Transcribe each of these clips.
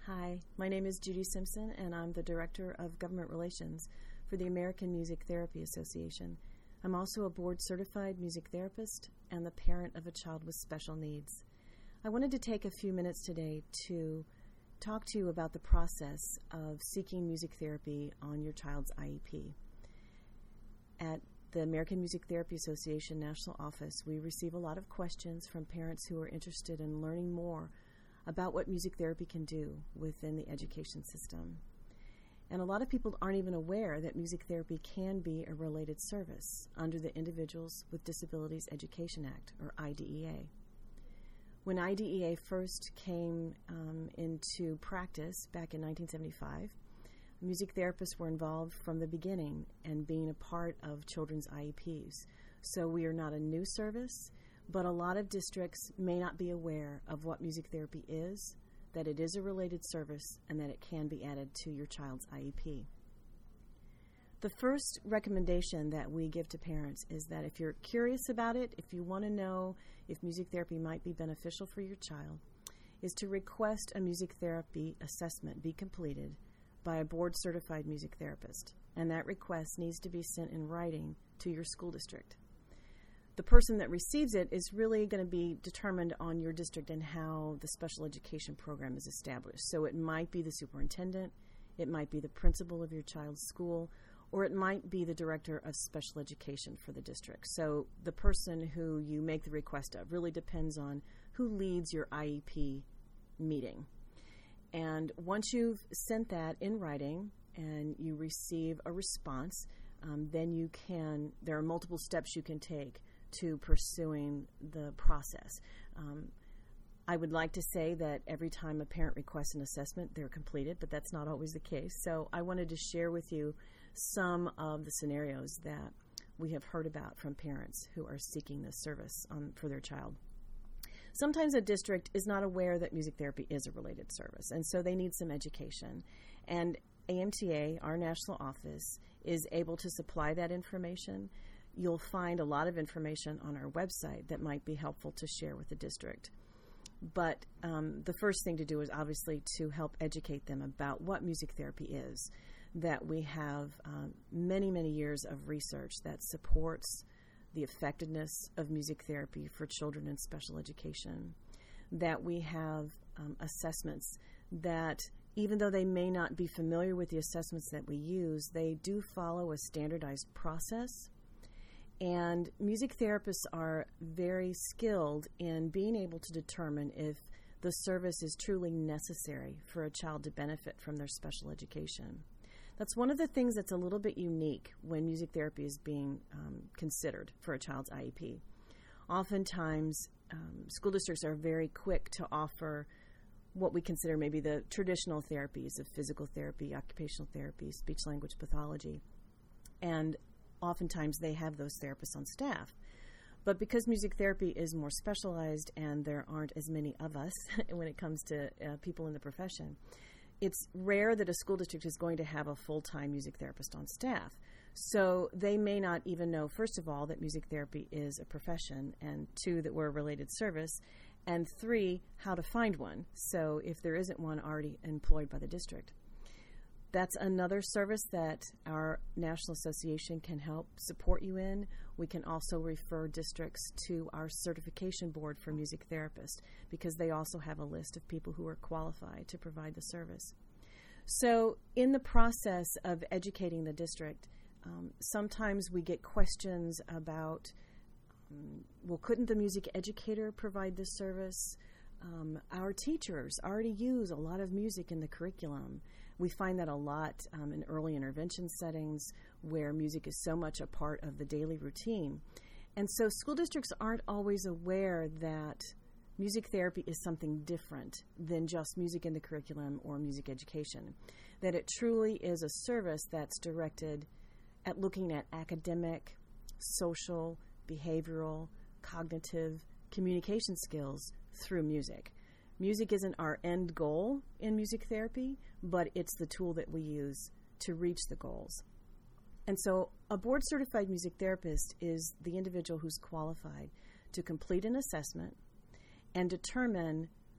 Hi, my name is Judy Simpson, and I'm the Director of Government Relations for the American Music Therapy Association. I'm also a board-certified music therapist and the parent of a child with special needs. I wanted to take a few minutes today to talk to you about the process of seeking music therapy on your child's IEP. At the American Music Therapy Association National Office, we receive a lot of questions from parents who are interested in learning more about what music therapy can do within the education system. And a lot of people aren't even aware that music therapy can be a related service under the Individuals with Disabilities Education Act, or IDEA. When IDEA first came into practice back in 1975, music therapists were involved from the beginning and being a part of children's IEPs. So we are not a new service, but a lot of districts may not be aware of what music therapy is, that it is a related service, and that it can be added to your child's IEP. The first recommendation that we give to parents is that if you're curious about it, if you want to know if music therapy might be beneficial for your child, is to request a music therapy assessment be completed by a board-certified music therapist, and that request needs to be sent in writing to your school district. The person that receives it is really going to be determined on your district and how the special education program is established. So it might be the superintendent, it might be the principal of your child's school, or it might be the director of special education for the district. So the person who you make the request of really depends on who leads your IEP meeting. And once you've sent that in writing and you receive a response, then there are multiple steps you can take to pursuing the process. I would like to say that every time a parent requests an assessment, they're completed, but that's not always the case. So I wanted to share with you some of the scenarios that we have heard about from parents who are seeking this service for their child. Sometimes a district is not aware that music therapy is a related service, and so they need some education. And AMTA, our national office, is able to supply that information. You'll find a lot of information on our website that might be helpful to share with the district. But the first thing to do is obviously to help educate them about what music therapy is, that we have many, many years of research that supports the effectiveness of music therapy for children in special education, that we have assessments that, even though they may not be familiar with the assessments that we use, they do follow a standardized process. And music therapists are very skilled in being able to determine if the service is truly necessary for a child to benefit from their special education. That's one of the things that's a little bit unique when music therapy is being considered for a child's IEP. Oftentimes, school districts are very quick to offer what we consider maybe the traditional therapies of physical therapy, occupational therapy, speech-language pathology, and oftentimes they have those therapists on staff. But because music therapy is more specialized and there aren't as many of us when it comes to people in the profession, it's rare that a school district is going to have a full-time music therapist on staff. So they may not even know, first of all, that music therapy is a profession, and two, that we're a related service, and three, how to find one, so if there isn't one already employed by the district. That's another service that our National Association can help support you in. We can also refer districts to our certification board for music therapists because they also have a list of people who are qualified to provide the service. So in the process of educating the district, sometimes we get questions about, well, couldn't the music educator provide this service? Our teachers already use a lot of music in the curriculum. We find that a lot in early intervention settings where music is so much a part of the daily routine. And so school districts aren't always aware that music therapy is something different than just music in the curriculum or music education, that it truly is a service that's directed at looking at academic, social, behavioral, cognitive, communication skills through music. Music isn't our end goal in music therapy, but it's the tool that we use to reach the goals. And so a board-certified music therapist is the individual who's qualified to complete an assessment and determine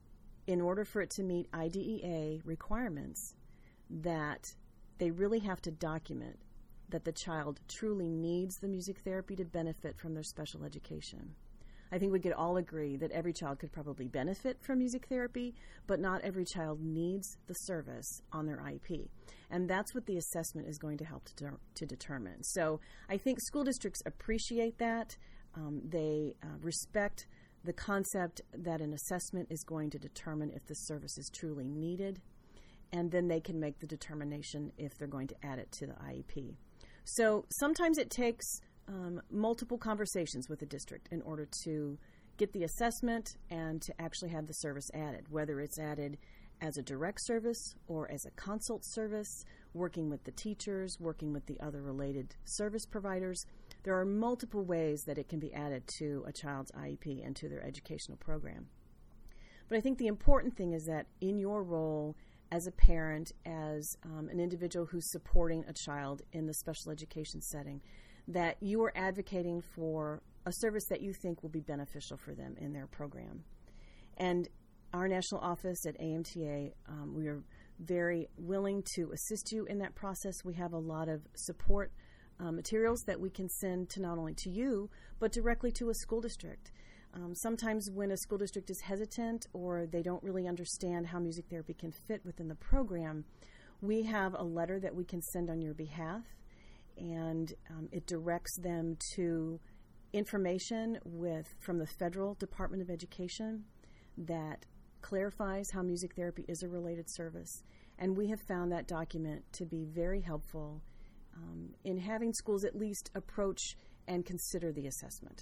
in order for it to meet IDEA requirements, that they really have to document that the child truly needs the music therapy to benefit from their special education. I think we could all agree that every child could probably benefit from music therapy, but not every child needs the service on their IEP. And that's what the assessment is going to help to determine. So I think school districts appreciate that. They respect the concept that an assessment is going to determine if the service is truly needed, and then they can make the determination if they're going to add it to the IEP. So sometimes it takes multiple conversations with the district in order to get the assessment and to actually have the service added, whether it's added as a direct service or as a consult service, working with the teachers, working with the other related service providers. There are multiple ways that it can be added to a child's IEP and to their educational program. But I think the important thing is that in your role as a parent, as an individual who's supporting a child in the special education setting, that you are advocating for a service that you think will be beneficial for them in their program. And our national office at AMTA, we are very willing to assist you in that process. We have a lot of support materials that we can send to not only to you, but directly to a school district. Sometimes when a school district is hesitant or they don't really understand how music therapy can fit within the program, we have a letter that we can send on your behalf, and it directs them to information from the Federal Department of Education that clarifies how music therapy is a related service. And we have found that document to be very helpful in having schools at least approach and consider the assessment.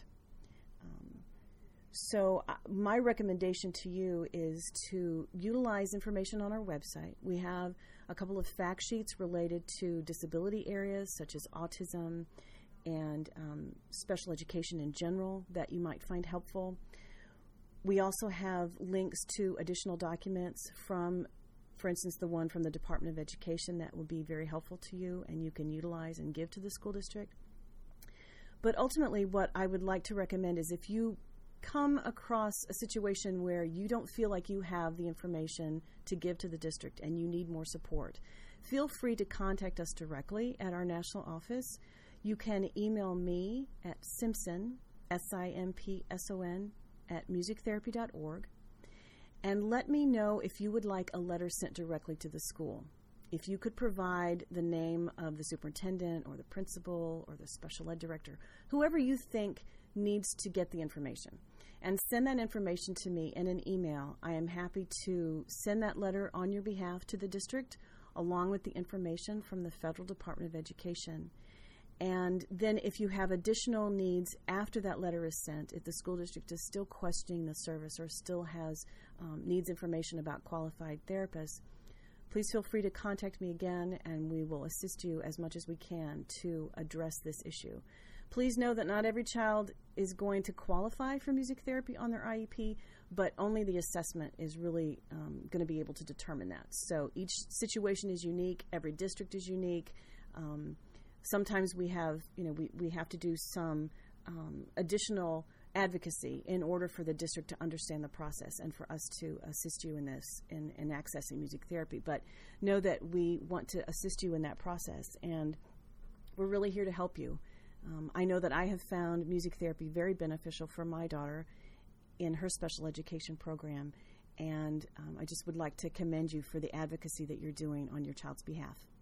So my recommendation to you is to utilize information on our website. We have a couple of fact sheets related to disability areas such as autism and special education in general that you might find helpful. We also have links to additional documents from, for instance, the one from the Department of Education that will be very helpful to you and you can utilize and give to the school district. But ultimately, what I would like to recommend is if you come across a situation where you don't feel like you have the information to give to the district and you need more support, feel free to contact us directly at our national office. You can email me at Simpson, SIMPSON, at musictherapy.org, and let me know if you would like a letter sent directly to the school. If you could provide the name of the superintendent or the principal or the special ed director, whoever you think needs to get the information, and send that information to me in an email. I am happy to send that letter on your behalf to the district along with the information from the Federal Department of Education. And then if you have additional needs after that letter is sent, if the school district is still questioning the service or still has needs information about qualified therapists, please feel free to contact me again and we will assist you as much as we can to address this issue. Please know that not every child is going to qualify for music therapy on their IEP, but only the assessment is really going to be able to determine that. So each situation is unique. Every district is unique. Sometimes we have, we have to do some additional advocacy in order for the district to understand the process and for us to assist you in this, in accessing music therapy. But know that we want to assist you in that process, and we're really here to help you. I know that I have found music therapy very beneficial for my daughter in her special education program, and I just would like to commend you for the advocacy that you're doing on your child's behalf.